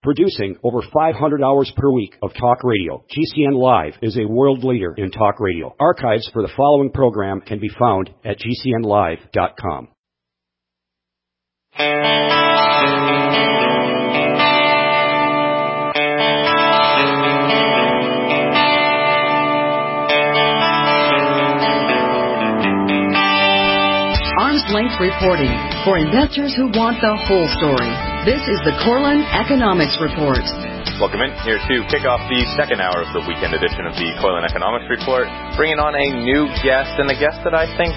Producing over 500 hours per week of talk radio, GCN Live is a world leader in talk radio. Archives for the following program can be found at gcnlive.com. Arm's length reporting for investors who want the whole story. This is the Korelin Economics Report. Welcome in here to kick off the second hour of the weekend edition of the Korelin Economics Report, bringing on a new guest, and a guest that I think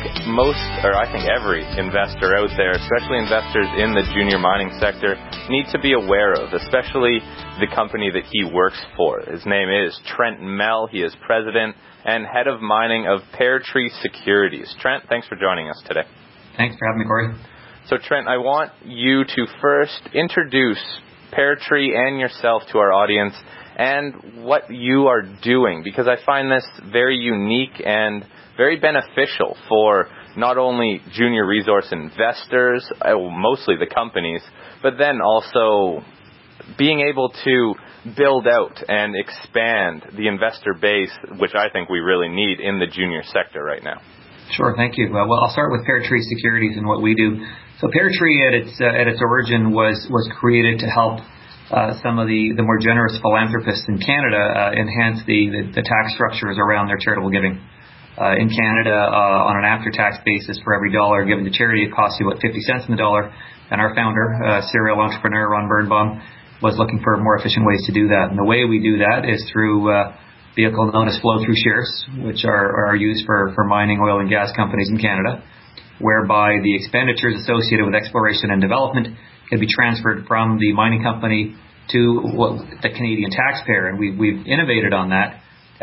every investor out there, especially investors in the junior mining sector, need to be aware of, especially the company that he works for. His name is Trent Mell. He is president and head of mining of Pear Tree Securities. Trent, thanks for joining us today. Thanks for having me, Corey. So, Trent, I want you to first introduce Pear Tree and yourself to our audience and what you are doing, because I find this very unique and very beneficial for not only junior resource investors, mostly the companies, but then also being able to build out and expand the investor base, which I think we really need in the junior sector right now. Sure, thank you. Well, I'll start with Pear Tree Securities and what we do. So Pear Tree at its origin was created to help some of the more generous philanthropists in Canada enhance the tax structures around their charitable giving. In Canada, on an after-tax basis, for every dollar given to charity, it costs you about 50 cents in the dollar. And our founder, serial entrepreneur Ron Birnbaum, was looking for more efficient ways to do that. And the way we do that is through vehicle known as flow-through shares, which are used for mining, oil, and gas companies in Canada, whereby the expenditures associated with exploration and development can be transferred from the mining company to the Canadian taxpayer. And we've innovated on that,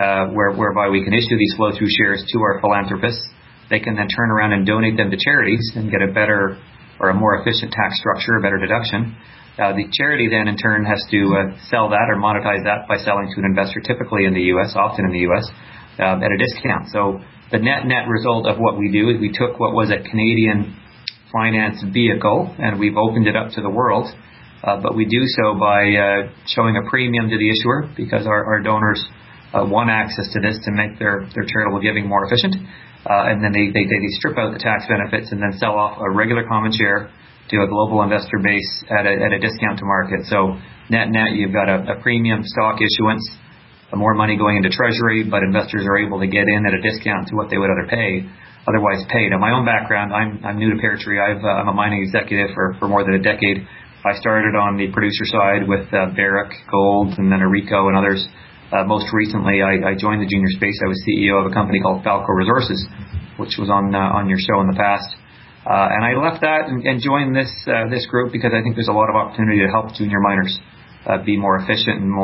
whereby we can issue these flow-through shares to our philanthropists. They can then turn around and donate them to charities and get a better or a more efficient tax structure, a better deduction. The charity then, in turn, has to sell that or monetize that by selling to an investor, typically in the U.S., often in the U.S., at a discount. So the net result of what we do is we took what was a Canadian finance vehicle and we've opened it up to the world. But we do so by showing a premium to the issuer, because our donors want access to this to make their charitable giving more efficient. And then they strip out the tax benefits and then sell off a regular common share to a global investor base at a discount to market. So net, you've got a premium stock issuance, more money going into treasury, but investors are able to get in at a discount to what they would otherwise pay. Now, my own background, I'm new to Pear Tree. I'm a mining executive for more than a decade. I started on the producer side with Barrick Gold and then Aurico and others. Most recently, I joined the junior space. I was CEO of a company called Falco Resources, which was on your show in the past. And I left that and joined this group because I think there's a lot of opportunity to help junior miners be more efficient and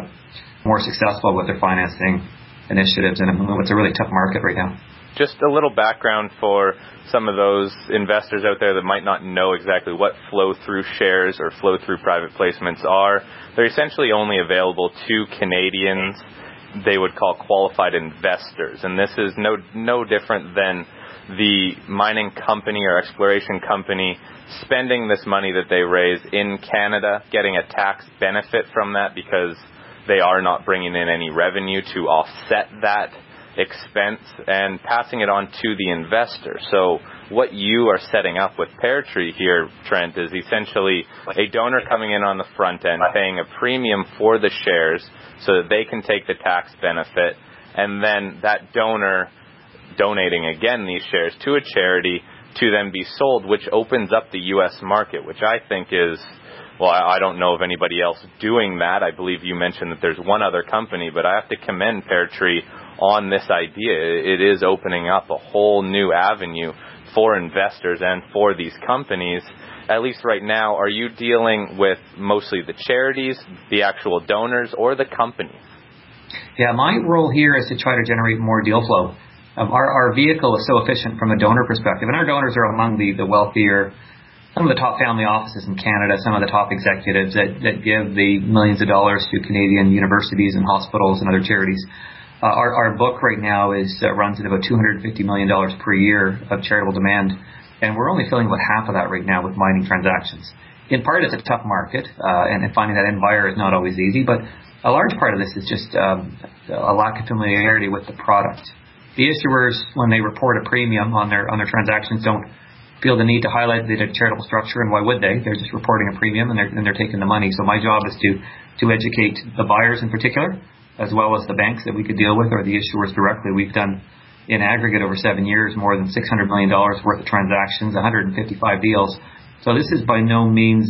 more successful with their financing initiatives. And it's a really tough market right now. Just a little background for some of those investors out there that might not know exactly what flow-through shares or flow-through private placements are. They're essentially only available to Canadians they would call qualified investors. And this is no different than the mining company or exploration company spending this money that they raise in Canada, getting a tax benefit from that because they are not bringing in any revenue to offset that expense, and passing it on to the investor. So what you are setting up with Pear Tree here, Trent, is essentially a donor coming in on the front end, paying a premium for the shares so that they can take the tax benefit, and then that donor donating again these shares to a charity to then be sold, which opens up the U.S. market, which I think is, well, I don't know of anybody else doing that. I believe you mentioned that there's one other company, but I have to commend Pear Tree on this idea. It is opening up a whole new avenue for investors and for these companies. At least right now, are you dealing with mostly the charities, the actual donors, or the companies? Yeah, my role here is to try to generate more deal flow. Our vehicle is so efficient from a donor perspective, and our donors are among the wealthier, some of the top family offices in Canada, some of the top executives that give the millions of dollars to Canadian universities and hospitals and other charities. Our book right now runs at about $250 million per year of charitable demand, and we're only filling about half of that right now with mining transactions. in part it's a tough market, and finding that end buyer is not always easy, but a large part of this is just a lack of familiarity with the product. The issuers, when they report a premium on their transactions, don't feel the need to highlight the charitable structure, and why would they? They're just reporting a premium and they're taking the money. So my job is to educate the buyers in particular, as well as the banks that we could deal with or the issuers directly. We've done in aggregate over 7 years more than $600 million worth of transactions, 155 deals. So this is by no means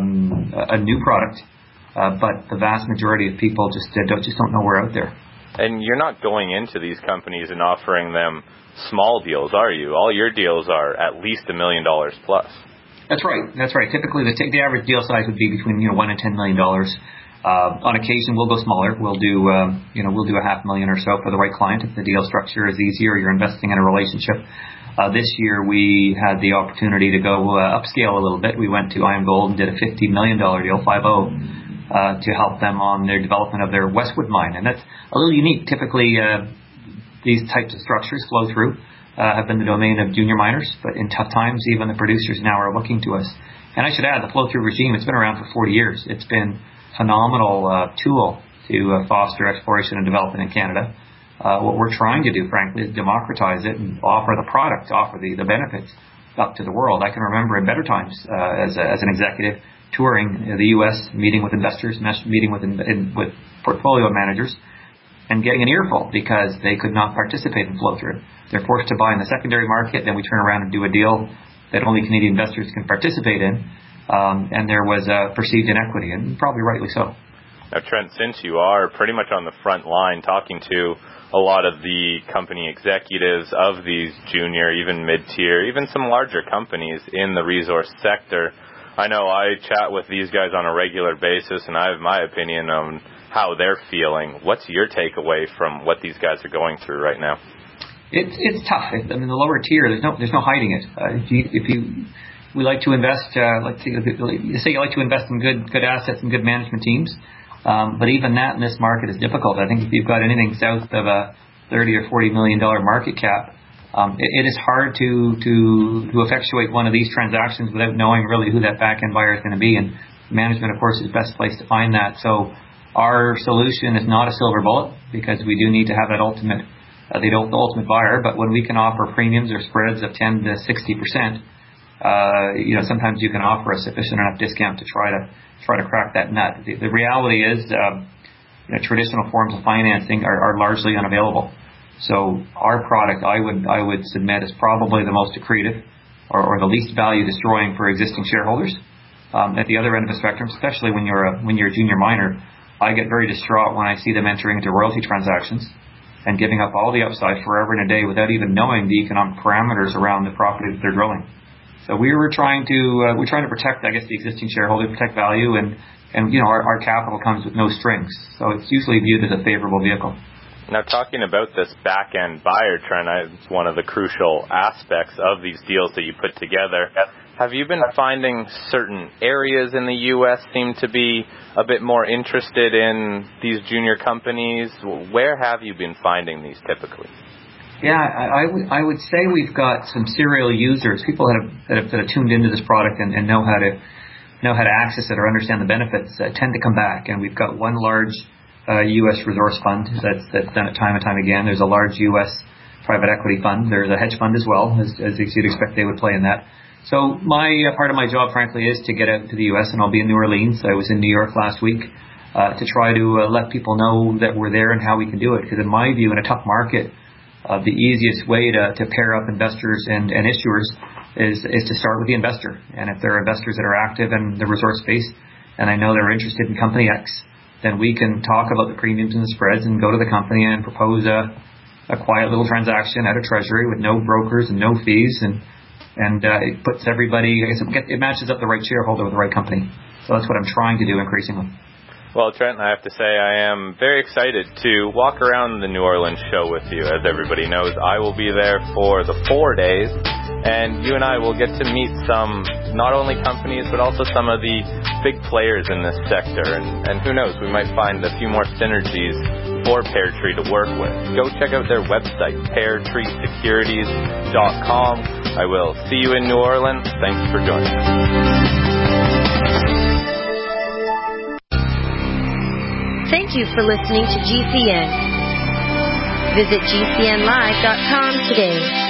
a new product, but the vast majority of people just don't know we're out there. And you're not going into these companies and offering them small deals, are you? All your deals are at least $1 million plus. That's right. Typically, the average deal size would be between $1 and $10 million. On occasion, we'll go smaller. We'll do $500,000 or so for the right client if the deal structure is easier. You're investing in a relationship. This year, we had the opportunity to go upscale a little bit. We went to IAMGOLD and did a $50 million deal, 50. To help them on their development of their Westwood mine. And that's a little unique. Typically, these types of structures flow through, have been the domain of junior miners, but in tough times, even the producers now are looking to us. And I should add, the flow-through regime, it's been around for 40 years. It's been a phenomenal tool to foster exploration and development in Canada. What we're trying to do, frankly, is democratize it and offer the product, offer the benefits up to the world. I can remember in better times as an executive, touring the U.S., meeting with investors, meeting with portfolio managers, and getting an earful because they could not participate in flow-through. They're forced to buy in the secondary market, then we turn around and do a deal that only Canadian investors can participate in, and there was perceived inequity, and probably rightly so. Now, Trent, since you are pretty much on the front line talking to a lot of the company executives of these junior, even mid-tier, even some larger companies in the resource sector, I know I chat with these guys on a regular basis, and I have my opinion on how they're feeling. What's your takeaway from what these guys are going through right now? It's tough. I mean, the lower tier, there's no hiding it. We like to invest. You say you like to invest in good assets and good management teams, but even that in this market is difficult. I think if you've got anything south of a $30 or $40 million market cap, it is hard to effectuate one of these transactions without knowing really who that back-end buyer is going to be. And management, of course, is the best place to find that. So our solution is not a silver bullet because we do need to have that ultimate buyer. But when we can offer premiums or spreads of 10 to 60%, sometimes you can offer a sufficient enough discount to try to crack that nut. The reality is, traditional forms of financing are largely unavailable. So our product, I would submit, is probably the most accretive or the least value destroying for existing shareholders. At the other end of the spectrum, especially when you're a junior miner, I get very distraught when I see them entering into royalty transactions and giving up all the upside forever and a day without even knowing the economic parameters around the property that they're drilling. So we're trying to protect, I guess, the existing shareholder, protect value, and our capital comes with no strings. So it's usually viewed as a favorable vehicle. Now, talking about this back-end buyer trend, it's one of the crucial aspects of these deals that you put together. Have you been finding certain areas in the U.S. seem to be a bit more interested in these junior companies? Where have you been finding these typically? Yeah, I would say we've got some serial users, people that have tuned into this product and know how to access it or understand the benefits, tend to come back. And we've got one large U.S. resource fund that's done it time and time again. There's a large U.S. private equity fund. There's a hedge fund as well, as you'd expect they would play in that. So part of my job, frankly, is to get out to the U.S., and I'll be in New Orleans. I was in New York last week to try to let people know that we're there and how we can do it. Because in my view, in a tough market, the easiest way to pair up investors and issuers is to start with the investor. And if there are investors that are active in the resource space, and I know they're interested in company X, then we can talk about the premiums and the spreads and go to the company and propose a quiet little transaction at a treasury with no brokers and no fees, and it puts everybody, I guess it matches up the right shareholder with the right company. So that's what I'm trying to do increasingly. Well, Trent, I have to say I am very excited to walk around the New Orleans show with you. As everybody knows, I will be there for the 4 days, and you and I will get to meet some, not only companies, but also some of the big players in this sector. And who knows, we might find a few more synergies for Pear Tree to work with. Go check out their website, peartreesecurities.com. I will see you in New Orleans. Thanks for joining us. Thank you for listening to GCN. Visit GCNlive.com today.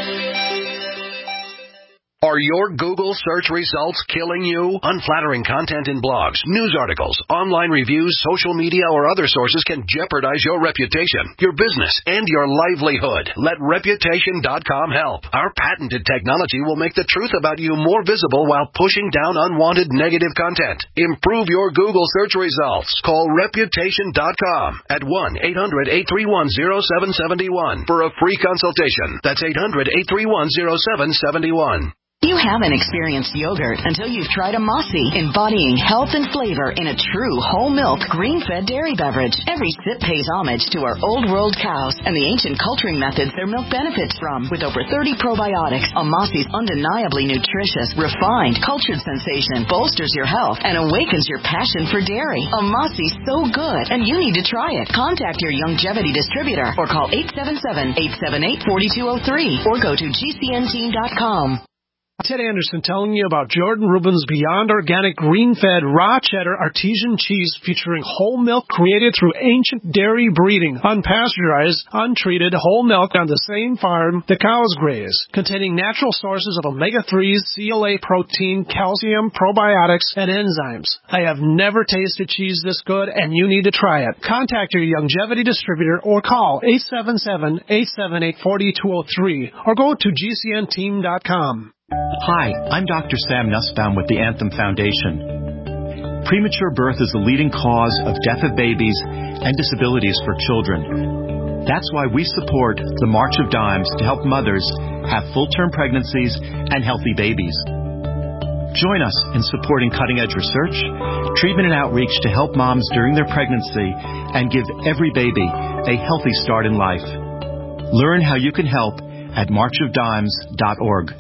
Are your Google search results killing you? Unflattering content in blogs, news articles, online reviews, social media, or other sources can jeopardize your reputation, your business, and your livelihood. Let Reputation.com help. Our patented technology will make the truth about you more visible while pushing down unwanted negative content. Improve your Google search results. Call Reputation.com at 1-800-831-0771 for a free consultation. That's 800-831-0771. You haven't experienced yogurt until you've tried a Mossy, embodying health and flavor in a true whole milk, green-fed dairy beverage. Every sip pays homage to our old world cows and the ancient culturing methods their milk benefits from. With over 30 probiotics, a Mossy's undeniably nutritious, refined, cultured sensation bolsters your health and awakens your passion for dairy. A Mossy's so good, and you need to try it. Contact your Youngevity distributor or call 877-878-4203 or go to GCNteam.com. Ted Anderson telling you about Jordan Rubin's Beyond Organic Green-Fed Raw Cheddar Artesian Cheese featuring whole milk created through ancient dairy breeding, unpasteurized, untreated whole milk on the same farm the cows graze, containing natural sources of omega-3s, CLA protein, calcium, probiotics, and enzymes. I have never tasted cheese this good, and you need to try it. Contact your Youngevity distributor or call 877-878-4203 or go to GCNteam.com. Hi, I'm Dr. Sam Nussbaum with the Anthem Foundation. Premature birth is the leading cause of death of babies and disabilities for children. That's why we support the March of Dimes to help mothers have full-term pregnancies and healthy babies. Join us in supporting cutting-edge research, treatment and outreach to help moms during their pregnancy and give every baby a healthy start in life. Learn how you can help at marchofdimes.org.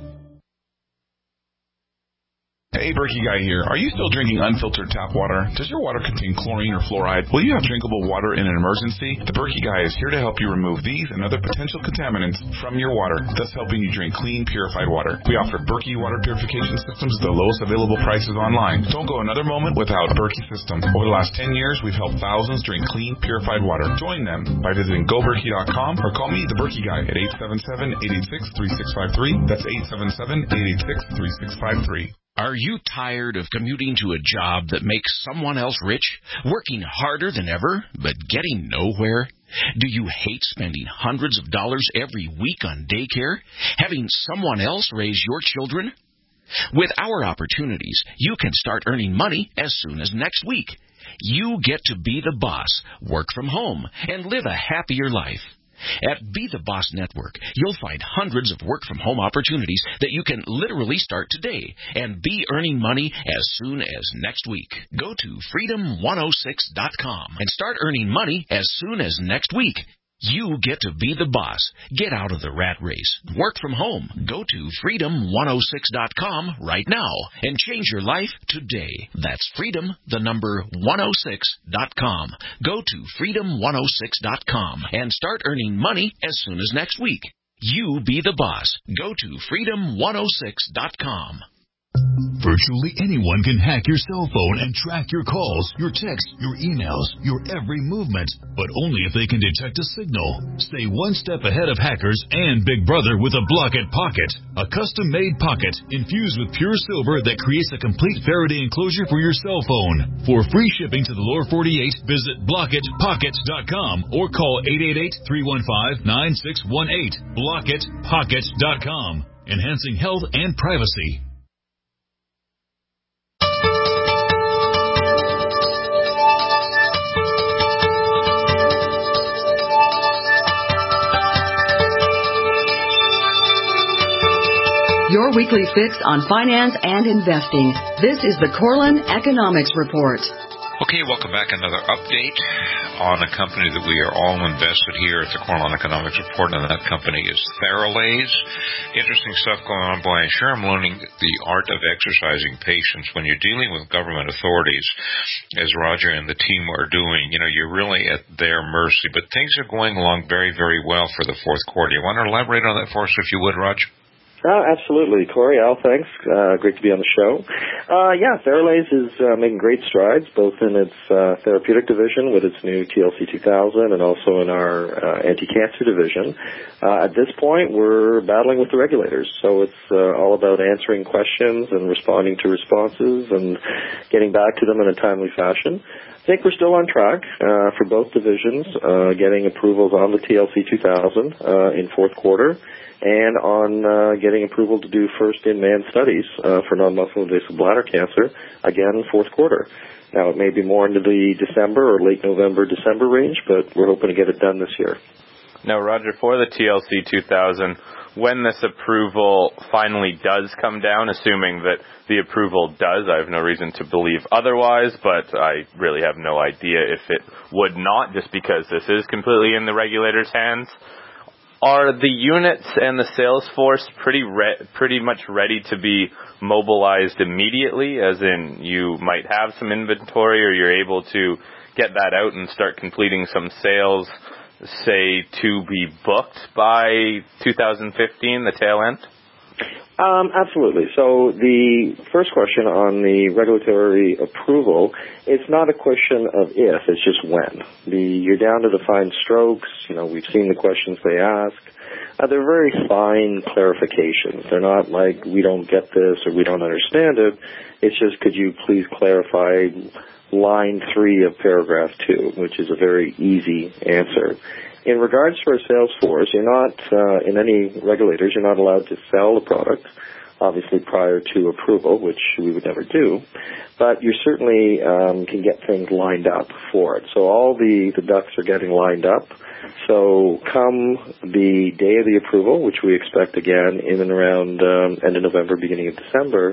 Hey, Berkey Guy here. Are you still drinking unfiltered tap water? Does your water contain chlorine or fluoride? Will you have drinkable water in an emergency? The Berkey Guy is here to help you remove these and other potential contaminants from your water, thus helping you drink clean, purified water. We offer Berkey water purification systems at the lowest available prices online. Don't go another moment without Berkey system. Over the last 10 years, we've helped thousands drink clean, purified water. Join them by visiting GoBerkey.com or call me, the Berkey Guy, at 877-886-3653. That's 877-886-3653. Are you tired of commuting to a job that makes someone else rich, working harder than ever, but getting nowhere? Do you hate spending hundreds of dollars every week on daycare, having someone else raise your children? With our opportunities, you can start earning money as soon as next week. You get to be the boss, work from home, and live a happier life. At Be the Boss Network, you'll find hundreds of work-from-home opportunities that you can literally start today and be earning money as soon as next week. Go to freedom106.com and start earning money as soon as next week. You get to be the boss. Get out of the rat race. Work from home. Go to freedom106.com right now and change your life today. That's freedom106.com. Go to freedom106.com and start earning money as soon as next week. You be the boss. Go to freedom106.com. Virtually anyone can hack your cell phone and track your calls, your texts, your emails, your every movement, but only if they can detect a signal. Stay one step ahead of hackers and Big Brother with a Blockit Pocket, a custom-made pocket infused with pure silver that creates a complete Faraday enclosure for your cell phone. For free shipping to the lower 48, visit BlockitPockets.com or call 888-315-9618. BlockitPockets.com, enhancing health and privacy. Your weekly fix on finance and investing. This is the Corlin Economics Report. Okay, welcome back. Another update on a company that we are all invested here at the Corlin Economics Report, and that company is Theralase. Interesting stuff going on, boy. I'm sure I'm learning the art of exercising patience when you're dealing with government authorities, as Roger and the team are doing. You know, you're really at their mercy, but things are going along very, very well for the fourth quarter. You want to elaborate on that for us, if you would, Roger? Absolutely. Corey, Al, thanks. Great to be on the show. Theralase is making great strides, both in its therapeutic division with its new TLC 2000 and also in our anti-cancer division. At this point, we're battling with the regulators, so it's all about answering questions and responding to responses and getting back to them in a timely fashion. I think we're still on track for both divisions, getting approvals on the TLC 2000 in fourth quarter, and on getting approval to do first-in-man studies for non-muscle invasive bladder cancer, again, fourth quarter. Now, it may be more into the December or late November, December range, but we're hoping to get it done this year. Now, Roger, for the TLC 2000, when this approval finally does come down, assuming that the approval does, I have no reason to believe otherwise, but I really have no idea if it would not, just because this is completely in the regulators' hands. Are the units and the sales force pretty much ready to be mobilized immediately, as in you might have some inventory or you're able to get that out and start completing some sales, say, to be booked by 2015, the tail end? Absolutely. So the first question on the regulatory approval, it's not a question of if, it's just when. You're down to the fine strokes. We've seen the questions they ask. They're very fine clarifications. They're not like, we don't get this or we don't understand it. It's just, could you please clarify line 3 of paragraph 2, which is a very easy answer. In regards to our sales force, you're not, in any regulators, you're not allowed to sell the product, obviously prior to approval, which we would never do, but you certainly can get things lined up for it. So all the ducks are getting lined up. So come the day of the approval, which we expect again in and around end of November, beginning of December,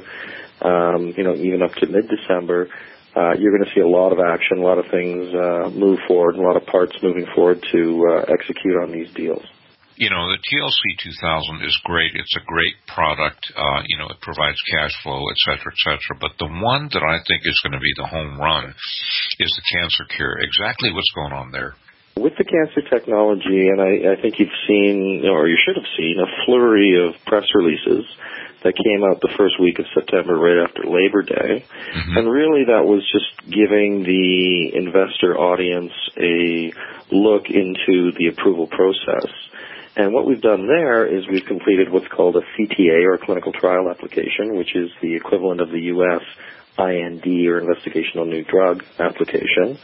even up to mid-December, you're going to see a lot of action, a lot of things move forward, a lot of parts moving forward to execute on these deals. The TLC 2000 is great. It's a great product. It provides cash flow, et cetera, et cetera. But the one that I think is going to be the home run is the cancer cure. Exactly what's going on there? With the cancer technology, and I think you've seen, or you should have seen, a flurry of press releases that came out the first week of September, right after Labor Day. Mm-hmm. And really that was just giving the investor audience a look into the approval process. And what we've done there is we've completed what's called a CTA, or clinical trial application, which is the equivalent of the U.S. IND, or investigational new drug application.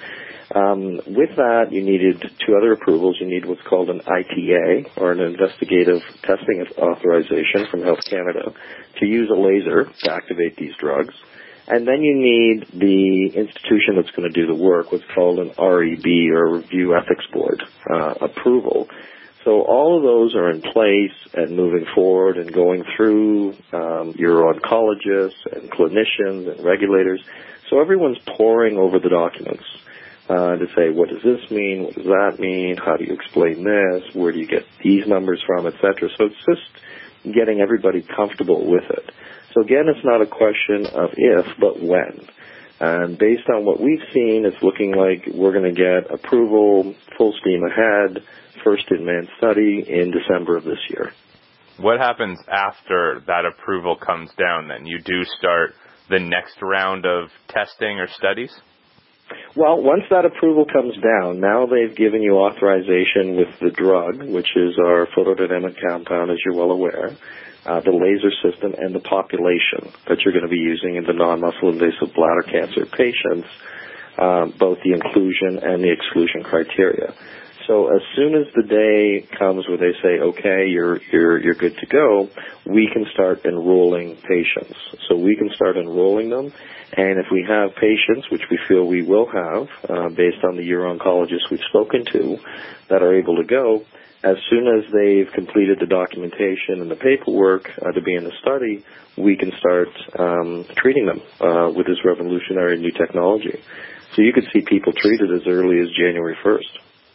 With that, you needed 2 other approvals. You need what's called an ITA, or an investigative testing authorization from Health Canada, to use a laser to activate these drugs. And then you need the institution that's going to do the work, what's called an REB, or Review Ethics Board, approval. So all of those are in place and moving forward and going through your oncologists and clinicians and regulators. So everyone's poring over the documents to say, what does this mean? What does that mean? How do you explain this? Where do you get these numbers from, et cetera? So it's just getting everybody comfortable with it. So again, it's not a question of if, but when. And based on what we've seen, it's looking like we're going to get approval, full steam ahead, first-in-man study in December of this year. What happens after that approval comes down then? You do start the next round of testing or studies? Well, once that approval comes down, now they've given you authorization with the drug, which is our photodynamic compound, as you're well aware, the laser system, and the population that you're going to be using in the non-muscle invasive bladder cancer patients, both the inclusion and the exclusion criteria. So as soon as the day comes where they say, okay, you're good to go, we can start enrolling patients. So we can start enrolling them, and if we have patients, which we feel we will have, based on the uro-oncologists we've spoken to, that are able to go, as soon as they've completed the documentation and the paperwork to be in the study, we can start treating them with this revolutionary new technology. So you could see people treated as early as January 1st.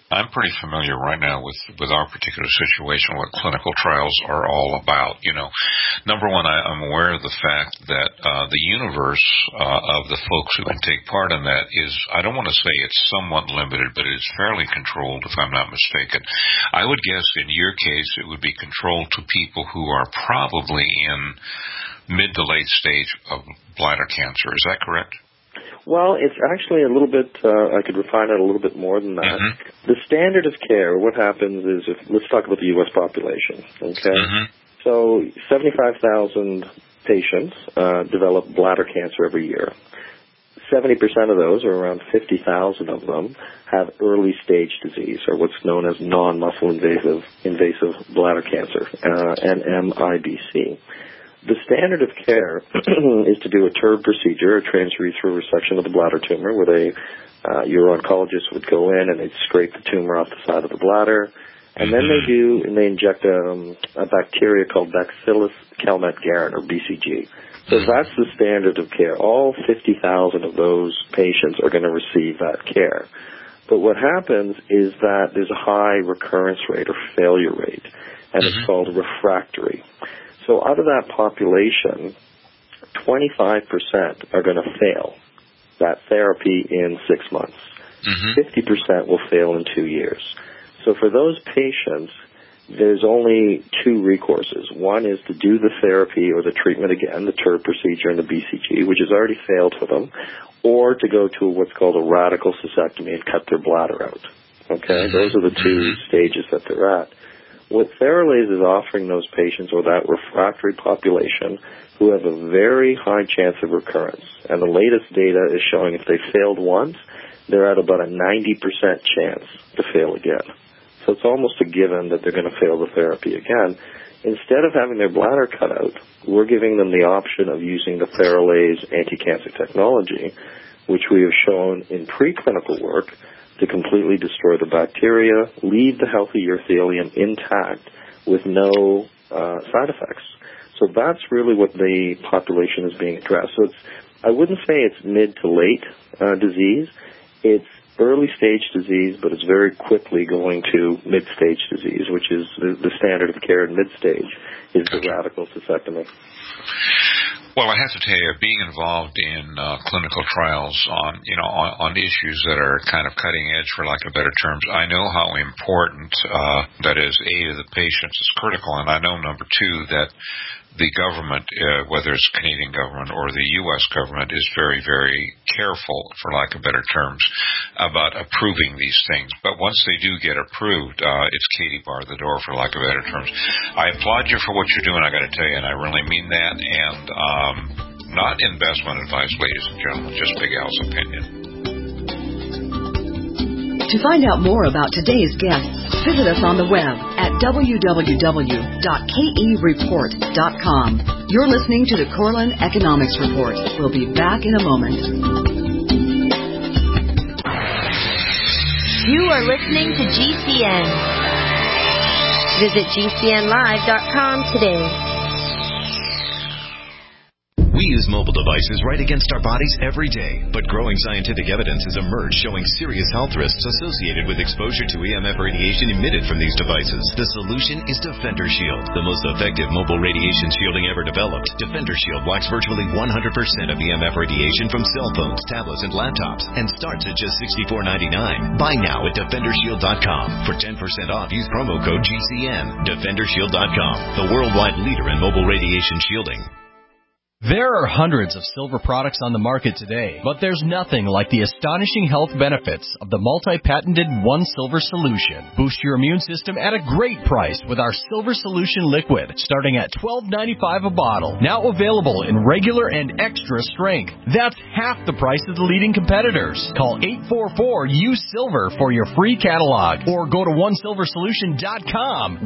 I'm pretty familiar right now with our particular situation, what clinical trials are all about. Number one, I'm aware of the fact that the universe of the folks who can take part in that is, I don't want to say it's somewhat limited, but it's fairly controlled, if I'm not mistaken. I would guess in your case it would be controlled to people who are probably in mid to late stage of bladder cancer. Is that correct? Well, it's actually a little bit, I could refine it a little bit more than that. Mm-hmm. The standard of care, what happens is, let's talk about the U.S. population, okay? Mm-hmm. So 75,000 patients develop bladder cancer every year. 70% of those, or around 50,000 of them, have early stage disease, or what's known as non-muscle invasive bladder cancer, NMIBC. The standard of care is to do a TURB procedure, a transurethral resection of the bladder tumor, where your oncologist would go in and they'd scrape the tumor off the side of the bladder, and then they inject a bacteria called Bacillus Calmette-Guerin, or BCG. So that's the standard of care. All 50,000 of those patients are going to receive that care. But what happens is that there's a high recurrence rate or failure rate, and it's called refractory. So out of that population, 25% are going to fail that therapy in 6 months. 50% will fail in 2 years. So for those patients, there's only two recourses. One is to do the therapy or the treatment again, the TURB procedure and the BCG, which has already failed for them, or to go to what's called a radical cystectomy and cut their bladder out. Okay, those are the two stages that they're at. What Theralase is offering those patients, or that refractory population, who have a very high chance of recurrence, and the latest data is showing if they failed once, they're at about a 90% chance to fail again. So it's almost a given that they're going to fail the therapy again. Instead of having their bladder cut out, we're giving them the option of using the Theralase anti-cancer technology, which we have shown in preclinical work to completely destroy the bacteria, leave the healthy urothelium intact with no side effects. So that's really what the population is being addressed. So I wouldn't say it's mid to late disease. It's early stage disease, but it's very quickly going to mid stage disease, which is the standard of care in mid stage is the radical cystectomy. Well, I have to tell you, being involved in clinical trials on issues that are kind of cutting edge, for lack of better terms, I know how important that is. Aid of the patients is critical, and I know, number two, that the government, whether it's Canadian government or the U.S. government, is very, very careful, for lack of better terms, about approving these things. But once they do get approved, it's Katie bar the door, for lack of better terms. I applaud you for what you're doing, I got to tell you, and I really mean that. And not investment advice, ladies and gentlemen, just Big Al's opinion. To find out more about today's guests, visit us on the web at www.kereport.com. You're listening to the Corlin Economics Report. We'll be back in a moment. You are listening to GCN. Visit GCNlive.com today. We use mobile devices right against our bodies every day, but growing scientific evidence has emerged showing serious health risks associated with exposure to EMF radiation emitted from these devices. The solution is Defender Shield, the most effective mobile radiation shielding ever developed. Defender Shield blocks virtually 100% of EMF radiation from cell phones, tablets, and laptops, and starts at just $64.99. Buy now at DefenderShield.com. For 10% off, use promo code GCN. DefenderShield.com, the worldwide leader in mobile radiation shielding. There are hundreds of silver products on the market today, but there's nothing like the astonishing health benefits of the multi-patented One Silver Solution. Boost your immune system at a great price with our Silver Solution Liquid, starting at $12.95 a bottle. Now available in regular and extra strength. That's half the price of the leading competitors. Call 844-USILVER for your free catalog, or go to OneSilverSolution.com.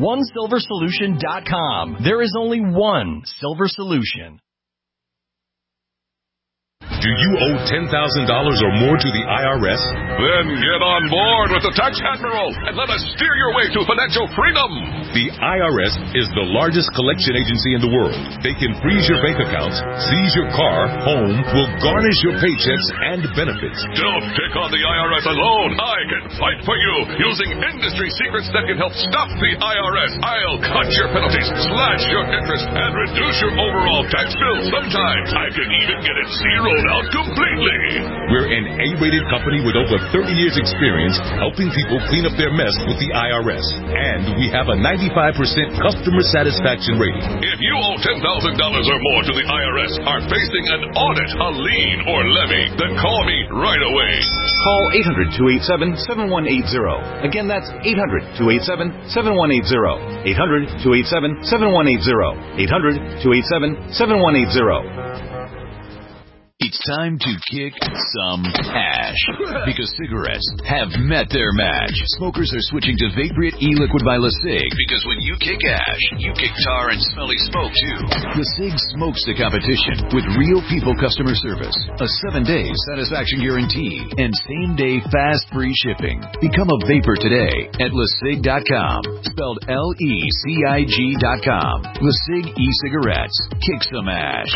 OneSilverSolution.com. There is only one Silver Solution. Do you owe $10,000 or more to the IRS? Then get on board with the Tax Admiral and let us steer your way to financial freedom. The IRS is the largest collection agency in the world. They can freeze your bank accounts, seize your car, home, will garnish your paychecks and benefits. Don't take on the IRS alone. I can fight for you using industry secrets that can help stop the IRS. I'll cut your penalties, slash your interest, and reduce your overall tax bill. Sometimes I can even get it zeroed out completely. We're an A-rated company with over 30 years experience helping people clean up their mess with the IRS. And we have a 95% customer satisfaction rating. If you owe $10,000 or more to the IRS, are facing an audit, a lien, or levy, then call me right away. Call 800-287-7180. Again, that's 800-287-7180. 800-287-7180. 800-287-7180. It's time to kick some ash because cigarettes have met their match. Smokers are switching to Vaporite e-liquid by LeSig because when you kick ash, you kick tar and smelly smoke too. LeSig smokes the competition with real people customer service, a 7-day satisfaction guarantee, and same-day fast free shipping. Become a vapor today at LeSig.com, spelled LECIG.com. LeSig e-cigarettes. Kick some ash.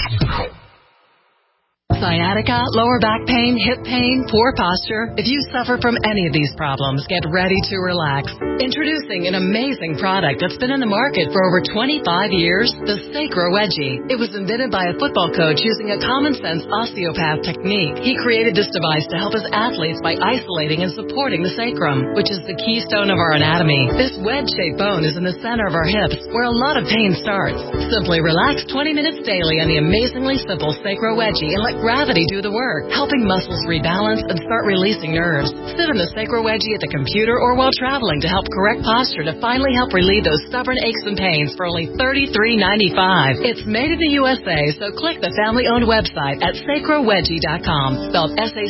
Sciatica, lower back pain, hip pain, poor posture. If you suffer from any of these problems, get ready to relax. Introducing an amazing product that's been in the market for over 25 years, the Sacro Wedgie. It was invented by a football coach using a common-sense osteopath technique. He created this device to help his athletes by isolating and supporting the sacrum, which is the keystone of our anatomy. This wedge-shaped bone is in the center of our hips, where a lot of pain starts. Simply relax 20 minutes daily on the amazingly simple Sacro Wedgie and let gravity do the work, helping muscles rebalance and start releasing nerves. Sit in the Sacro Wedgie at the computer or while traveling to help correct posture to finally help relieve those stubborn aches and pains for only $33.95. It's made in the USA, so click the family-owned website at sacrowedgie.com, spelled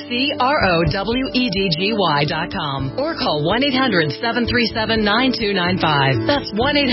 SACROWEDGY.com, or call 1-800-737-9295. That's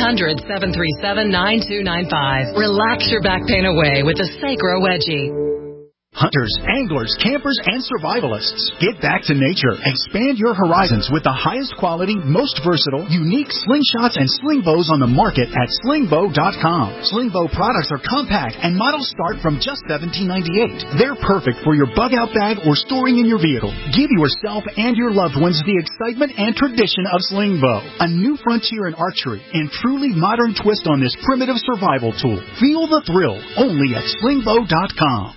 1-800-737-9295. Relax your back pain away with the Sacro Wedgie. Hunters, anglers, campers, and survivalists. Get back to nature. Expand your horizons with the highest quality, most versatile, unique slingshots and sling bows on the market at slingbow.com. Slingbow products are compact and models start from just $17.98. They're perfect for your bug-out bag or storing in your vehicle. Give yourself and your loved ones the excitement and tradition of Slingbow, a new frontier in archery and truly modern twist on this primitive survival tool. Feel the thrill only at slingbow.com.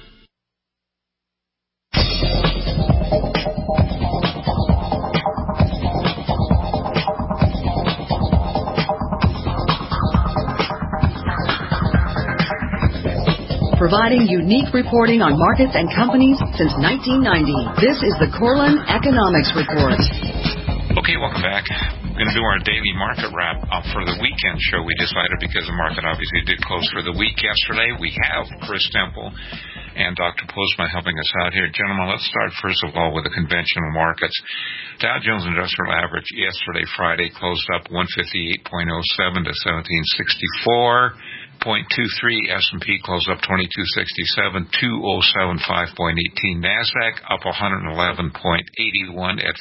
Providing unique reporting on markets and companies since 1990. This is the Corlin Economics Report. Okay, welcome back. We're going to do our daily market wrap up for the weekend show. We decided because the market obviously did close for the week yesterday. We have Chris Temple and Dr. Postma helping us out here. Gentlemen, let's start first of all with the conventional markets. Dow Jones Industrial Average yesterday, Friday, closed up 158.07 to 1764. 0.23. S&P closed up 2267, 2075.18. NASDAQ up 111.81 at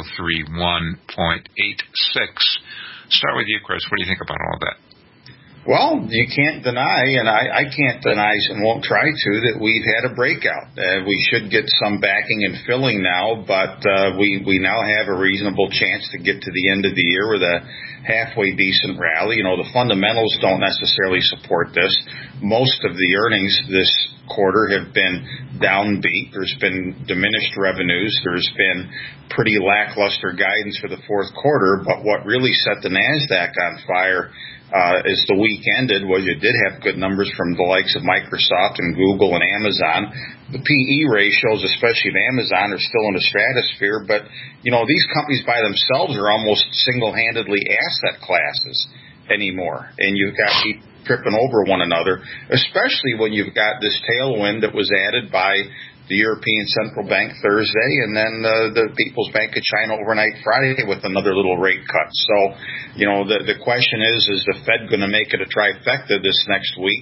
5031.86. Start with you, Chris. What do you think about all that? Well, you can't deny, and I can't deny and won't try to, that we've had a breakout. We should get some backing and filling now, but we now have a reasonable chance to get to the end of the year with a halfway decent rally. You know, the fundamentals don't necessarily support this. Most of the earnings this quarter have been downbeat. There's been diminished revenues. There's been pretty lackluster guidance for the fourth quarter, but what really set the NASDAQ on fire as the week ended was it did have good numbers from the likes of Microsoft and Google and Amazon. The PE ratios, especially of Amazon, are still in the stratosphere, but, you know, these companies by themselves are almost single-handedly asset classes anymore, and you've got people tripping over one another, especially when you've got this tailwind that was added by the European Central Bank Thursday, and then the People's Bank of China overnight Friday with another little rate cut. So, you know, the question is the Fed going to make it a trifecta this next week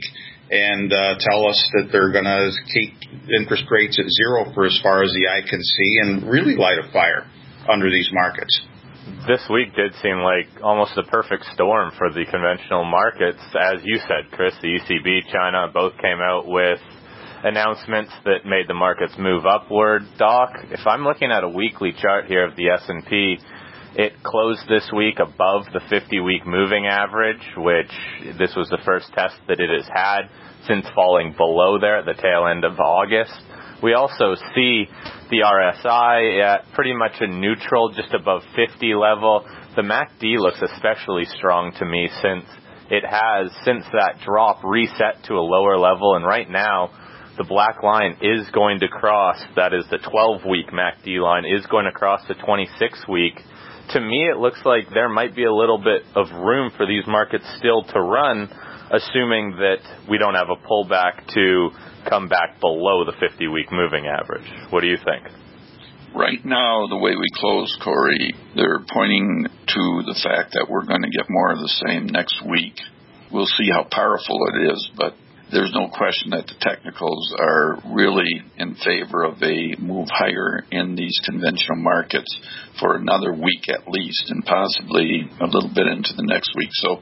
and tell us that they're going to keep interest rates at zero for as far as the eye can see and really light a fire under these markets. This week did seem like almost the perfect storm for the conventional markets. As you said, Chris, the ECB, China, both came out with announcements that made the markets move upward. Doc, if I'm looking at a weekly chart here of the S&P, it closed this week above the 50-week moving average, which this was the first test that it has had since falling below there at the tail end of August. We also see the RSI at pretty much a neutral, just above 50 level. The MACD looks especially strong to me since it has, since that drop, reset to a lower level. And right now, the black line is going to cross, that is the 12-week MACD line, is going to cross the 26-week. To me, it looks like there might be a little bit of room for these markets still to run, assuming that we don't have a pullback to come back below the 50-week moving average. What do you think? Right now, the way we close, Corey, they're pointing to the fact that we're going to get more of the same next week. We'll see how powerful it is, but there's no question that the technicals are really in favor of a move higher in these conventional markets for another week at least, and possibly a little bit into the next week. So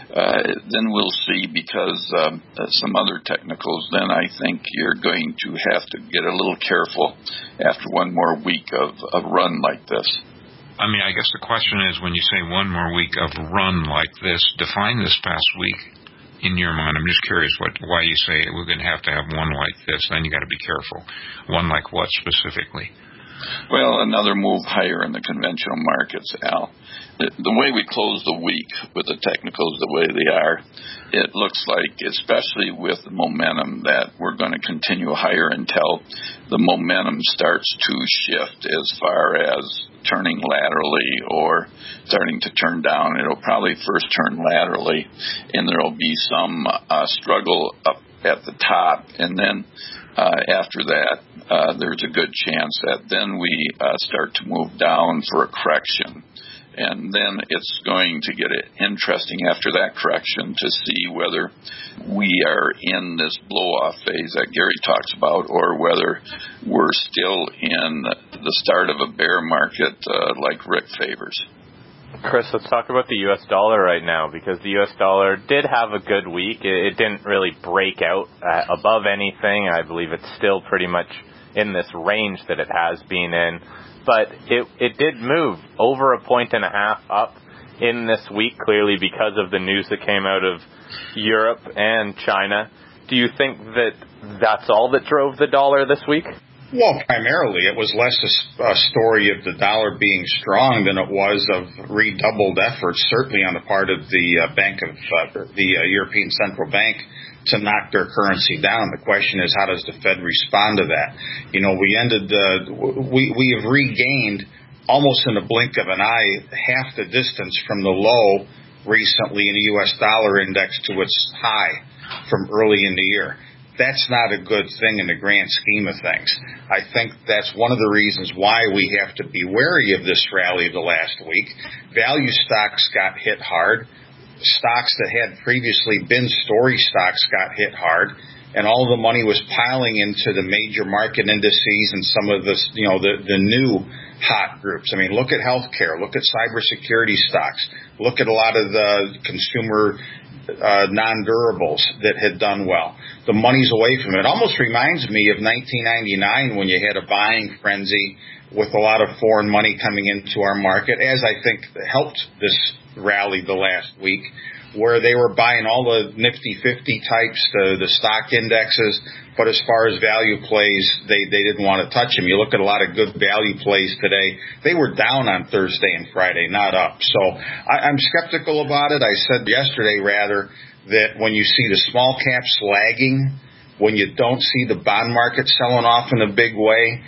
then we'll see, because some other technicals, then I think you're going to have to get a little careful after one more week of a run like this. I mean, I guess the question is, when you say one more week of run like this, define this past week in your mind. I'm just curious why you say we're going to have one like this. Then you got to be careful. One like what specifically? Well, another move higher in the conventional markets, Al. The way we close the week with the technicals the way they are, it looks like, especially with the momentum, that we're going to continue higher until the momentum starts to shift as far as turning laterally or starting to turn down. It'll probably first turn laterally, and there will be some struggle up at the top, and then after that, there's a good chance that then we start to move down for a correction. And then it's going to get interesting after that correction to see whether we are in this blow-off phase that Gary talks about, or whether we're still in the start of a bear market like Rick favors. Chris, let's talk about the U.S. dollar right now, because the U.S. dollar did have a good week. It didn't really break out above anything. I believe it's still pretty much in this range that it has been in. But it did move over 1.5 points up in this week, clearly because of the news that came out of Europe and China. Do you think that that's all that drove the dollar this week? Well, primarily it was less a story of the dollar being strong than it was of redoubled efforts, certainly on the part of the European Central Bank, to knock their currency down. The question is, how does the Fed respond to that? You know, we have regained almost in the blink of an eye half the distance from the low recently in the U.S. dollar index to its high from early in the year. That's not a good thing in the grand scheme of things. I think that's one of the reasons why we have to be wary of this rally of the last week. Value stocks got hit hard. Stocks that had previously been story stocks got hit hard, and all the money was piling into the major market indices and some of the new hot groups. I mean, look at healthcare, look at cybersecurity stocks, look at a lot of the consumer non-durables that had done well. The money's away from it. It almost reminds me of 1999 when you had a buying frenzy with a lot of foreign money coming into our market, as I think helped this rally the last week, where they were buying all the Nifty 50 types, the stock indexes, but as far as value plays, they didn't want to touch them. You look at a lot of good value plays today, they were down on Thursday and Friday, not up. So I'm skeptical about it. I said yesterday, rather, that when you see the small caps lagging, when you don't see the bond market selling off in a big way,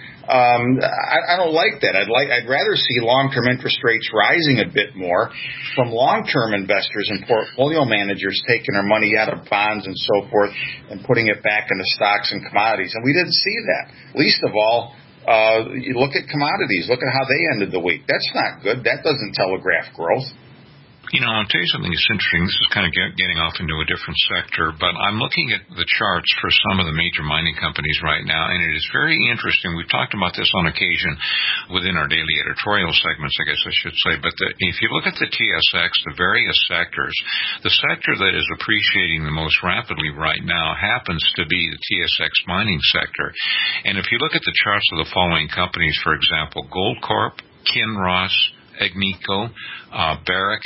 I don't like that. I'd rather see long-term interest rates rising a bit more from long-term investors and portfolio managers taking their money out of bonds and so forth and putting it back into stocks and commodities. And we didn't see that. Least of all, you look at commodities. Look at how they ended the week. That's not good. That doesn't telegraph growth. I'll tell you something that's interesting. This is kind of getting off into a different sector, but I'm looking at the charts for some of the major mining companies right now, and it is very interesting. We've talked about this on occasion within our daily editorial segments, I guess I should say, but if you look at the TSX, the various sectors, the sector that is appreciating the most rapidly right now happens to be the TSX mining sector. And if you look at the charts of the following companies, for example, Goldcorp, Kinross, Agnico, Barrick,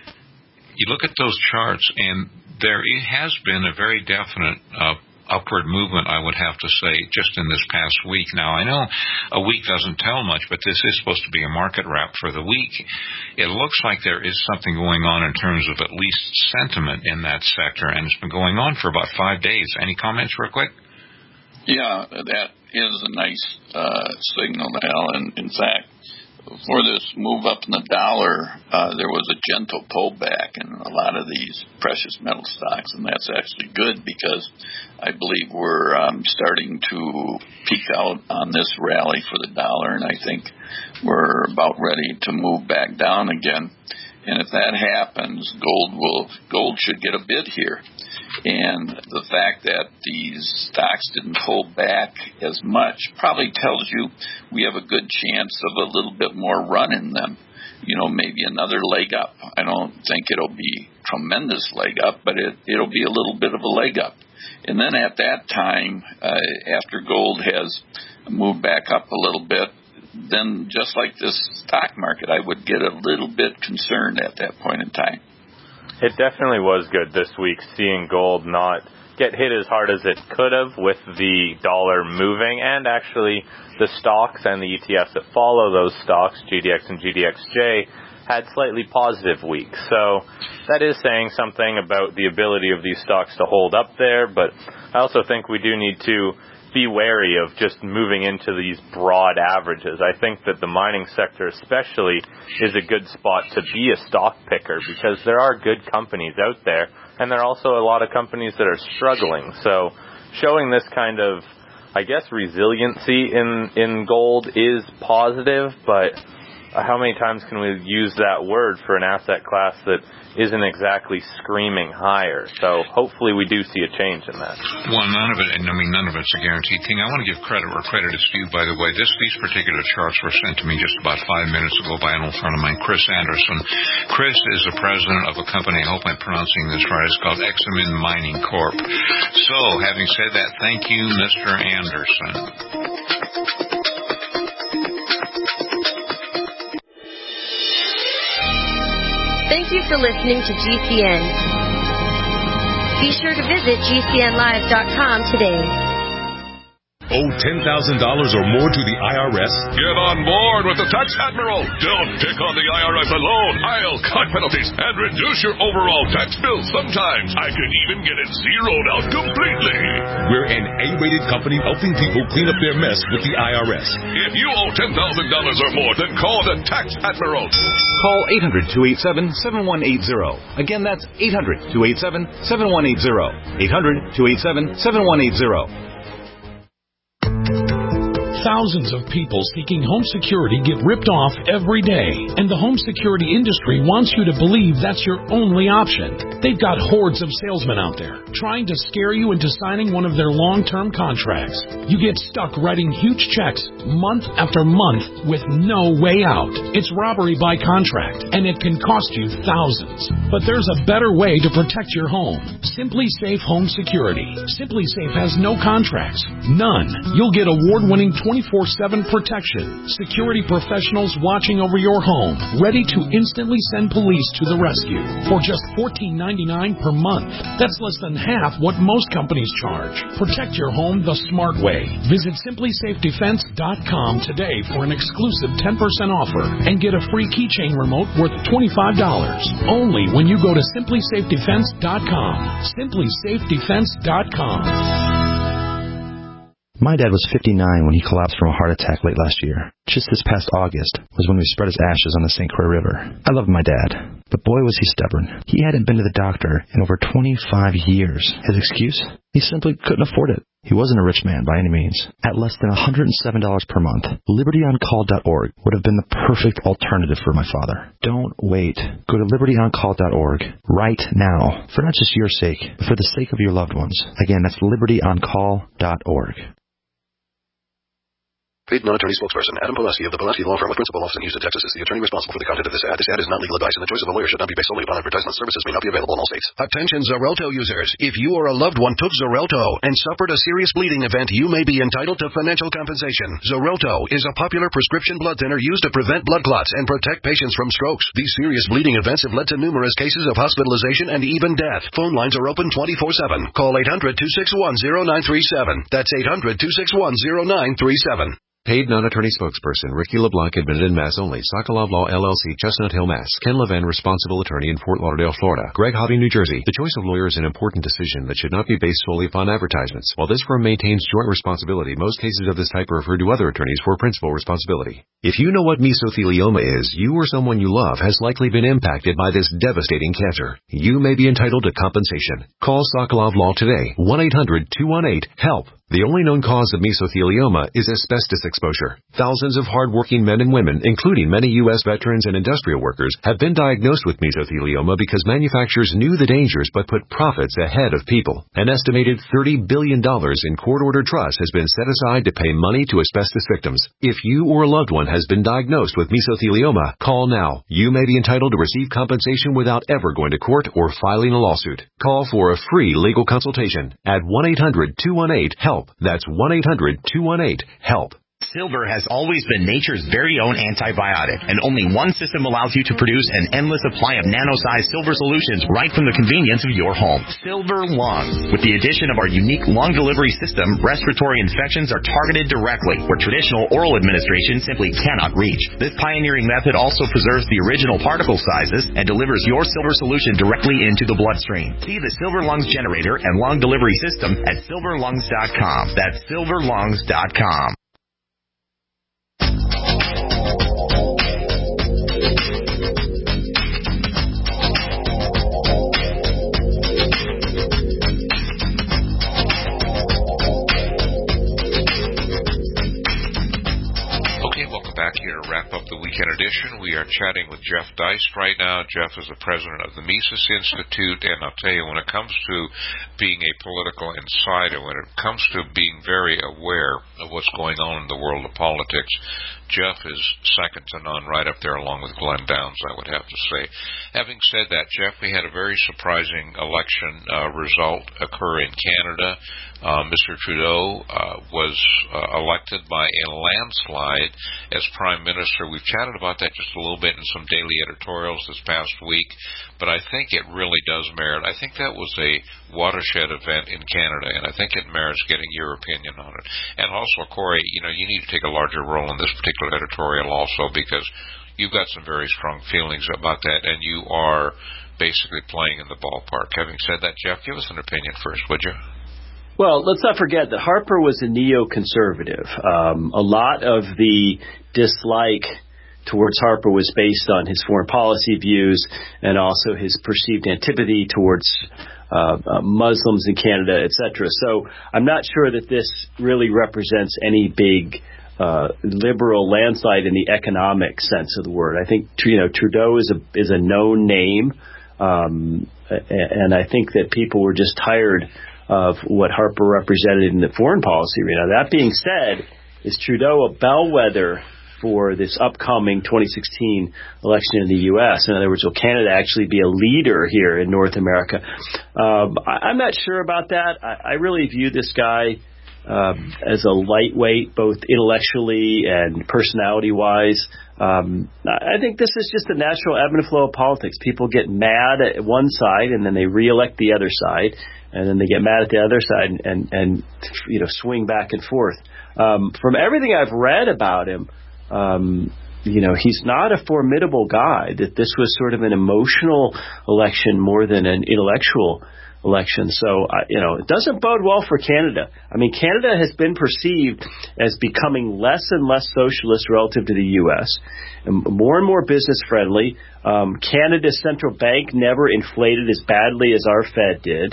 you look at those charts, and there has been a very definite upward movement, I would have to say, just in this past week. Now, I know a week doesn't tell much, but this is supposed to be a market wrap for the week. It looks like there is something going on in terms of at least sentiment in that sector, and it's been going on for about 5 days. Any comments real quick? Yeah, that is a nice signal, Al, and in fact, for this move up in the dollar, there was a gentle pullback in a lot of these precious metal stocks, and that's actually good because I believe we're starting to peak out on this rally for the dollar, and I think we're about ready to move back down again. And if that happens, gold should get a bid here. And the fact that these stocks didn't pull back as much probably tells you we have a good chance of a little bit more run in them. Maybe another leg up. I don't think it'll be tremendous leg up, but it'll be a little bit of a leg up. And then at that time, after gold has moved back up a little bit, then just like this stock market, I would get a little bit concerned at that point in time. It definitely was good this week seeing gold not get hit as hard as it could have with the dollar moving, and actually the stocks and the ETFs that follow those stocks, GDX and GDXJ, had slightly positive weeks. So that is saying something about the ability of these stocks to hold up there, but I also think we do need to be wary of just moving into these broad averages. I think that the mining sector especially is a good spot to be a stock picker because there are good companies out there, and there are also a lot of companies that are struggling. So showing this kind of, I guess, resiliency in gold is positive, but how many times can we use that word for an asset class that isn't exactly screaming higher? So hopefully we do see a change in that. Well, none of it's a guaranteed thing. I want to give credit where credit is due, by the way. These particular charts were sent to me just about 5 minutes ago by an old friend of mine, Chris Anderson. Chris is the president of a company, I hope I'm pronouncing this right, it's called Examin Mining Corp. So, having said that, thank you, Mr. Anderson. Thank you for listening to GCN. Be sure to visit GCNlive.com today. Owe $10,000 or more to the IRS? Get on board with the Tax Admiral. Don't pick on the IRS alone. I'll cut penalties and reduce your overall tax bill. Sometimes I can even get it zeroed out completely. We're an A-rated company helping people clean up their mess with the IRS. If you owe $10,000 or more, then call the Tax Admiral. Call 800-287-7180. Again, that's 800-287-7180. 800-287-7180. Thousands of people seeking home security get ripped off every day, and the home security industry wants you to believe that's your only option. They've got hordes of salesmen out there trying to scare you into signing one of their long-term contracts. You get stuck writing huge checks month after month with no way out. It's robbery by contract, and it can cost you thousands. But there's a better way to protect your home. Simply Safe Home Security. Simply Safe has no contracts. None. You'll get award-winning 24/7 protection. Security professionals watching over your home, ready to instantly send police to the rescue for just $14.99 per month. That's less than half what most companies charge. Protect your home the smart way. Visit simplysafedefense.com today for an exclusive 10% offer and get a free keychain remote worth $25. Only when you go to simplysafedefense.com. simplysafedefense.com. My dad was 59 when he collapsed from a heart attack late last year. Just this past August was when we spread his ashes on the St. Croix River. I loved my dad, but boy was he stubborn. He hadn't been to the doctor in over 25 years. His excuse? He simply couldn't afford it. He wasn't a rich man by any means. At less than $107 per month, LibertyOnCall.org would have been the perfect alternative for my father. Don't wait. Go to LibertyOnCall.org right now, for not just your sake, but for the sake of your loved ones. Again, that's LibertyOnCall.org. Paid non-attorney spokesperson Adam Pulaski of the Pulaski Law Firm with principal office in Houston, Texas, is the attorney responsible for the content of this ad. This ad is not legal advice, and the choice of a lawyer should not be based solely upon advertisement. Services may not be available in all states. Attention Xarelto users. If you or a loved one took Xarelto and suffered a serious bleeding event, you may be entitled to financial compensation. Xarelto is a popular prescription blood thinner used to prevent blood clots and protect patients from strokes. These serious bleeding events have led to numerous cases of hospitalization and even death. Phone lines are open 24/7. Call 800-261-0937. That's 800-261-0937. Paid non-attorney spokesperson Ricky LeBlanc, admitted in Mass only. Sokolov Law, LLC, Chestnut Hill, Mass. Ken Levin, responsible attorney in Fort Lauderdale, Florida. Greg Hobby, New Jersey. The choice of lawyer is an important decision that should not be based solely upon advertisements. While this firm maintains joint responsibility, most cases of this type are referred to other attorneys for principal responsibility. If you know what mesothelioma is, you or someone you love has likely been impacted by this devastating cancer. You may be entitled to compensation. Call Sokolov Law today. 1-800-218-HELP. The only known cause of mesothelioma is asbestos exposure. Thousands of hard-working men and women, including many U.S. veterans and industrial workers, have been diagnosed with mesothelioma because manufacturers knew the dangers but put profits ahead of people. An estimated $30 billion in court-ordered trust has been set aside to pay money to asbestos victims. If you or a loved one has been diagnosed with mesothelioma, call now. You may be entitled to receive compensation without ever going to court or filing a lawsuit. Call for a free legal consultation at 1-800-218-HELP. That's 1-800-218-HELP. Silver has always been nature's very own antibiotic, and only one system allows you to produce an endless supply of nano-sized silver solutions right from the convenience of your home. Silver Lungs. With the addition of our unique lung delivery system, respiratory infections are targeted directly, where traditional oral administration simply cannot reach. This pioneering method also preserves the original particle sizes and delivers your silver solution directly into the bloodstream. See the Silver Lungs generator and lung delivery system at silverlungs.com. That's silverlungs.com. Back here to wrap up the weekend edition. We are chatting with Jeff Deist right now. Jeff is the president of the Mises Institute, and I'll tell you, when it comes to being a political insider, when it comes to being very aware of what's going on in the world of politics, Jeff is second to none, right up there along with Glenn Downs, I would have to say. Having said that, Jeff, we had a very surprising election result occur in Canada. Mr. Trudeau was elected by a landslide as Prime Minister. We've chatted about that just a little bit in some daily editorials this past week, but I think it really does merit. I think that was a watershed event in Canada, and I think it merits getting your opinion on it. And also, Corey, you need to take a larger role in this particular editorial also, because you've got some very strong feelings about that, and you are basically playing in the ballpark. Having said that, Jeff, give us an opinion first, would you? Well, let's not forget that Harper was a neoconservative. A lot of the dislike towards Harper was based on his foreign policy views and also his perceived antipathy towards Muslims in Canada, etc. So I'm not sure that this really represents any big liberal landslide in the economic sense of the word. I think Trudeau is a known name, and I think that people were just tired of what Harper represented in the foreign policy arena. That being said, is Trudeau a bellwether for this upcoming 2016 election in the U.S.? In other words, will Canada actually be a leader here in North America? I'm not sure about that. I really view this guy as a lightweight, both intellectually and personality-wise. I think this is just a natural ebb and flow of politics. People get mad at one side, and then they re-elect the other side, and then they get mad at the other side and swing back and forth. From everything I've read about him, he's not a formidable guy. That this was sort of an emotional election more than an intellectual election. So, it doesn't bode well for Canada. I mean, Canada has been perceived as becoming less and less socialist relative to the U.S., and more business friendly. Canada's central bank never inflated as badly as our Fed did.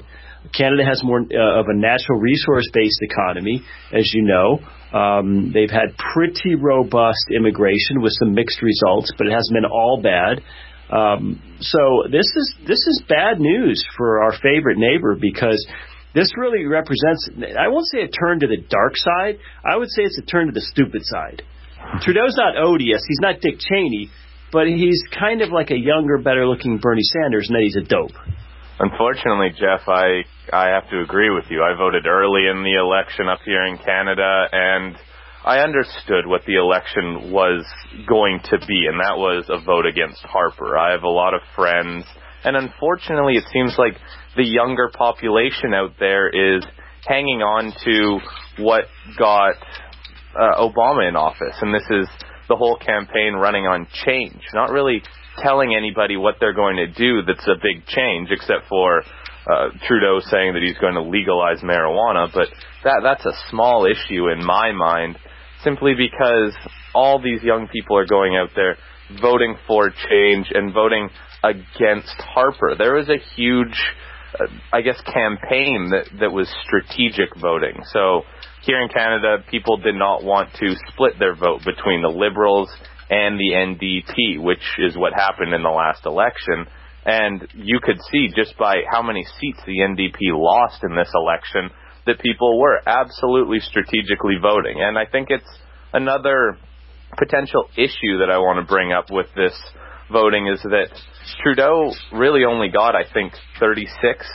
Canada has more of a natural resource-based economy, as you know. They've had pretty robust immigration with some mixed results, but it hasn't been all bad. So this is bad news for our favorite neighbor, because this really represents, I won't say a turn to the dark side. I would say it's a turn to the stupid side. Trudeau's not odious. He's not Dick Cheney, but he's kind of like a younger, better-looking Bernie Sanders, and then he's a dope. Unfortunately, Jeff, I have to agree with you. I voted early in the election up here in Canada, and I understood what the election was going to be, and that was a vote against Harper. I have a lot of friends, and unfortunately it seems like the younger population out there is hanging on to what got Obama in office, and this is the whole campaign running on change, not really telling anybody what they're going to do that's a big change, except for Trudeau saying that he's going to legalize marijuana, but that's a small issue in my mind, simply because all these young people are going out there voting for change and voting against Harper. There was a huge, campaign that was strategic voting. So here in Canada, people did not want to split their vote between the Liberals and the NDP, which is what happened in the last election. And you could see just by how many seats the NDP lost in this election that people were absolutely strategically voting. And I think it's another potential issue that I want to bring up with this voting is that Trudeau really only got, 37%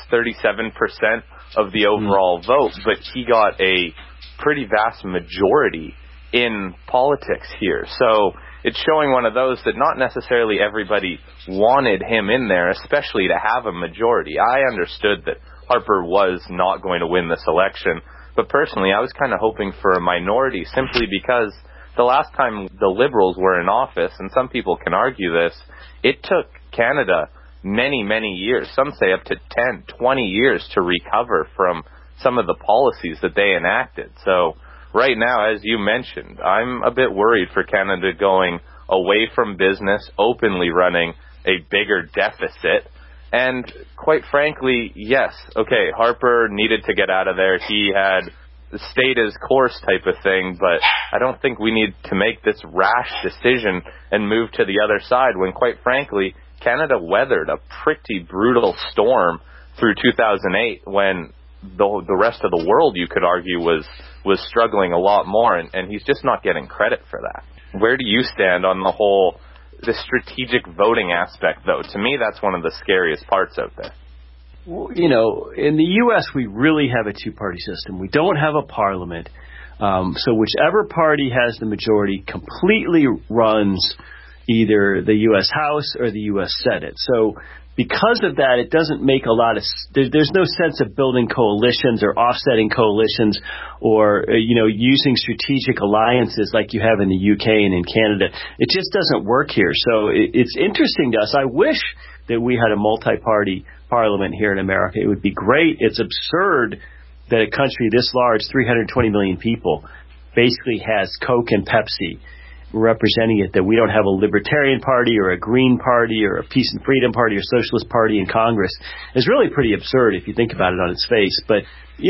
of the overall vote, but he got a pretty vast majority in politics here. So it's showing one of those that not necessarily everybody wanted him in there, especially to have a majority. I understood that Harper was not going to win this election, but personally I was kind of hoping for a minority, simply because the last time the Liberals were in office, and some people can argue this, it took Canada many, many years, some say up to 10, 20 years to recover from some of the policies that they enacted. So right now, as you mentioned, I'm a bit worried for Canada going away from business, openly running a bigger deficit. And quite frankly, yes, okay, Harper needed to get out of there. He had stayed his course type of thing, but I don't think we need to make this rash decision and move to the other side when, quite frankly, Canada weathered a pretty brutal storm through 2008 when the rest of the world, you could argue, was struggling a lot more, and he's just not getting credit for that. Where do you stand on the strategic voting aspect, though? To me, that's one of the scariest parts out there. Well, in the U.S., we really have a two-party system. We don't have a parliament. So whichever party has the majority completely runs either the U.S. House or the U.S. Senate. So because of that, it doesn't make a lot of there's no sense of building coalitions or offsetting coalitions or using strategic alliances like you have in the UK and in Canada. It just doesn't work here. So it's interesting to us. I wish that we had a multi-party parliament here in America. It would be great. It's absurd that a country this large, 320 million people, basically has Coke and Pepsi representing it, that we don't have a Libertarian Party or a Green Party or a Peace and Freedom Party or Socialist Party in Congress. Is really pretty absurd if you think about it on its face. But,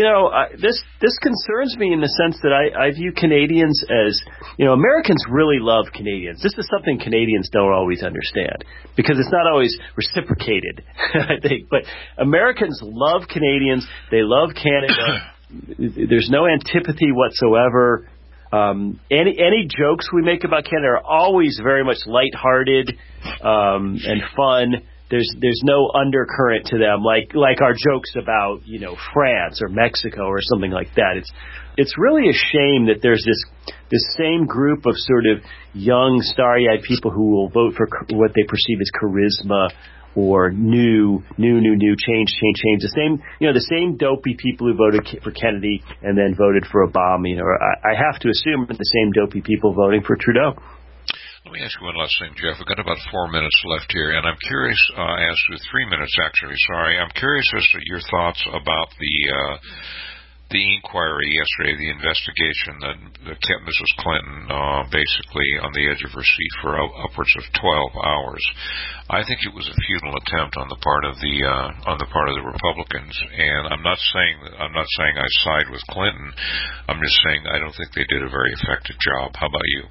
this concerns me in the sense that I view Canadians as, Americans really love Canadians. This is something Canadians don't always understand because it's not always reciprocated, I think. But Americans love Canadians. They love Canada. There's no antipathy whatsoever. Any jokes we make about Canada are always very much lighthearted and fun. There's no undercurrent to them like our jokes about France or Mexico or something like that. It's really a shame that there's this same group of sort of young starry-eyed people who will vote for what they perceive as charisma or new change. The same dopey people who voted for Kennedy and then voted for Obama. I have to assume the same dopey people voting for Trudeau. Let me ask you one last thing, Jeff. We've got about 4 minutes left here, and I'm curious, as to 3 minutes actually, sorry. I'm curious as to your thoughts about the inquiry yesterday, the investigation that kept Mrs. Clinton basically on the edge of her seat for upwards of 12 hours. I think it was a futile attempt on the part of the Republicans, and I'm not saying I side with Clinton. I'm just saying I don't think they did a very effective job. How about you?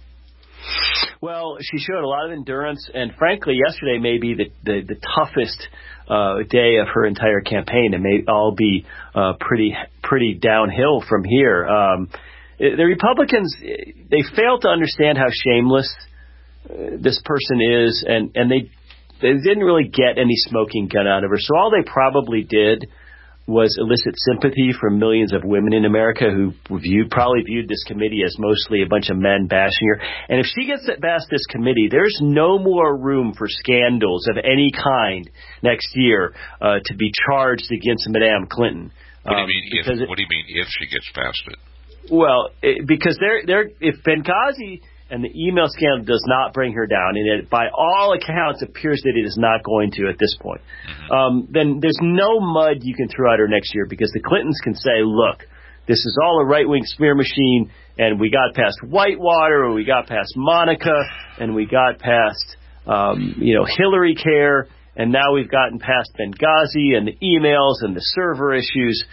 Well, she showed a lot of endurance, and frankly, yesterday may be the toughest day of her entire campaign. It may all be pretty downhill from here. The Republicans, they fail to understand how shameless this person is, and they didn't really get any smoking gun out of her. So all they probably did was elicit sympathy from millions of women in America who probably viewed this committee as mostly a bunch of men bashing her. And if she gets past this committee, there's no more room for scandals of any kind next year to be charged against Madame Clinton. What do you mean if she gets past it? Well, because if Benghazi and the email scandal does not bring her down, and it, by all accounts, appears that it is not going to at this point, then there's no mud you can throw at her next year, because the Clintons can say, look, this is all a right-wing smear machine, and we got past Whitewater, or we got past Monica, and we got past, Hillary Care, and now we've gotten past Benghazi and the emails and the server issues.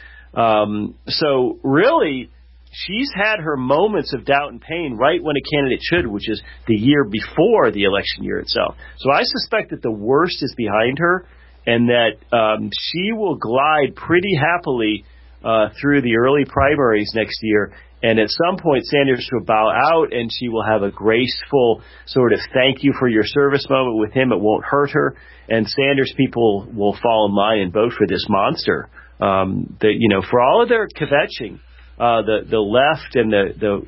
So really, she's had her moments of doubt and pain right when a candidate should, which is the year before the election year itself. So I suspect that the worst is behind her, and that she will glide pretty happily through the early primaries next year. And at some point, Sanders will bow out, and she will have a graceful sort of thank you for your service moment with him. It won't hurt her. And Sanders people will fall in line and vote for this monster. For all of their kvetching, the left and the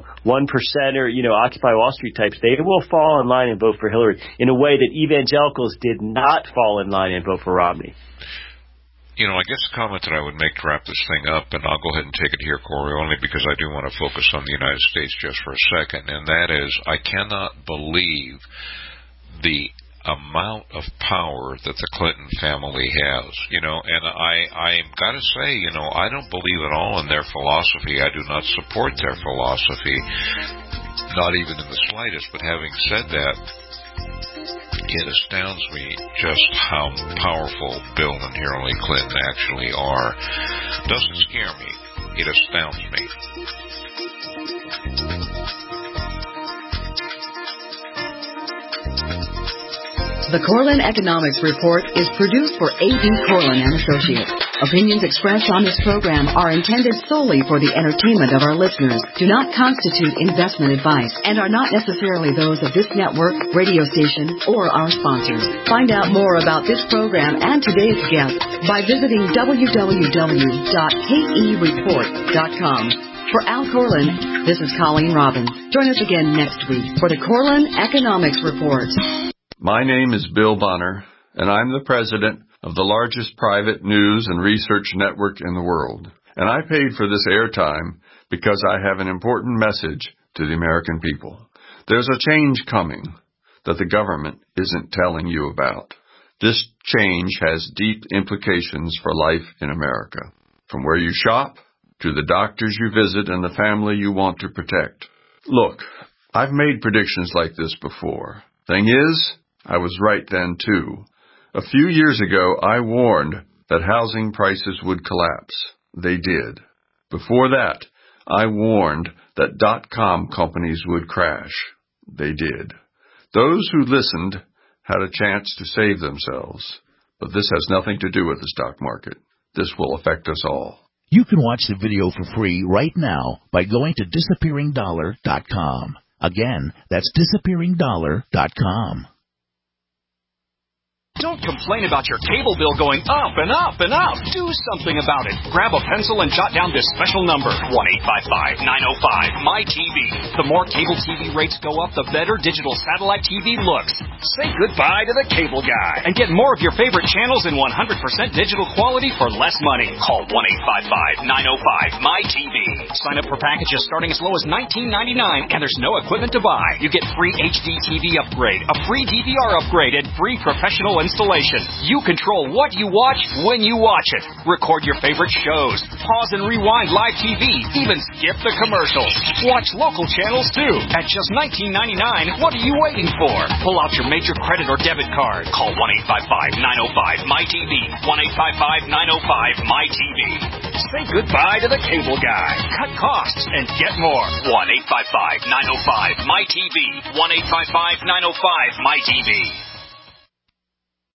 1%er, Occupy Wall Street types, they will fall in line and vote for Hillary in a way that evangelicals did not fall in line and vote for Romney. I guess the comment that I would make to wrap this thing up, and I'll go ahead and take it here, Corey, only because I do want to focus on the United States just for a second, and that is, I cannot believe the amount of power that the Clinton family has, and I'm got to say, I don't believe at all in their philosophy. I do not support their philosophy, not even in the slightest, but having said that, it astounds me just how powerful Bill and Hillary Clinton actually are. Doesn't scare me. It astounds me. The Corlin Economics Report is produced for A.B. Corlin and Associates. Opinions expressed on this program are intended solely for the entertainment of our listeners, do not constitute investment advice, and are not necessarily those of this network, radio station, or our sponsors. Find out more about this program and today's guest by visiting www.kereport.com. For Al Corlin, this is Colleen Robbins. Join us again next week for the Corlin Economics Report. My name is Bill Bonner, and I'm the president of the largest private news and research network in the world. And I paid for this airtime because I have an important message to the American people. There's a change coming that the government isn't telling you about. This change has deep implications for life in America, from where you shop to the doctors you visit and the family you want to protect. Look, I've made predictions like this before. Thing is, I was right then, too. A few years ago, I warned that housing prices would collapse. They did. Before that, I warned that .com companies would crash. They did. Those who listened had a chance to save themselves. But this has nothing to do with the stock market. This will affect us all. You can watch the video for free right now by going to DisappearingDollar.com. Again, that's DisappearingDollar.com. Don't complain about your cable bill going up and up and up. Do something about it. Grab a pencil and jot down this special number, 1-855-905-MY-TV. The more cable TV rates go up, the better digital satellite TV looks. Say goodbye to the cable guy and get more of your favorite channels in 100% digital quality for less money. Call 1-855-905-MY-TV. Sign up for packages starting as low as $19.99, and there's no equipment to buy. You get free HD TV upgrade, a free DVR upgrade, and free professional installation. You control what you watch when you watch it. Record your favorite shows. Pause and rewind live TV. Even skip the commercials. Watch local channels too. At just $19.99, what are you waiting for? Pull out your major credit or debit card. Call 1-855-905-MyTV. 1-855-905-MyTV. Say goodbye to the cable guy. Cut costs and get more. 1-855-905-MyTV. 1-855-905-MyTV.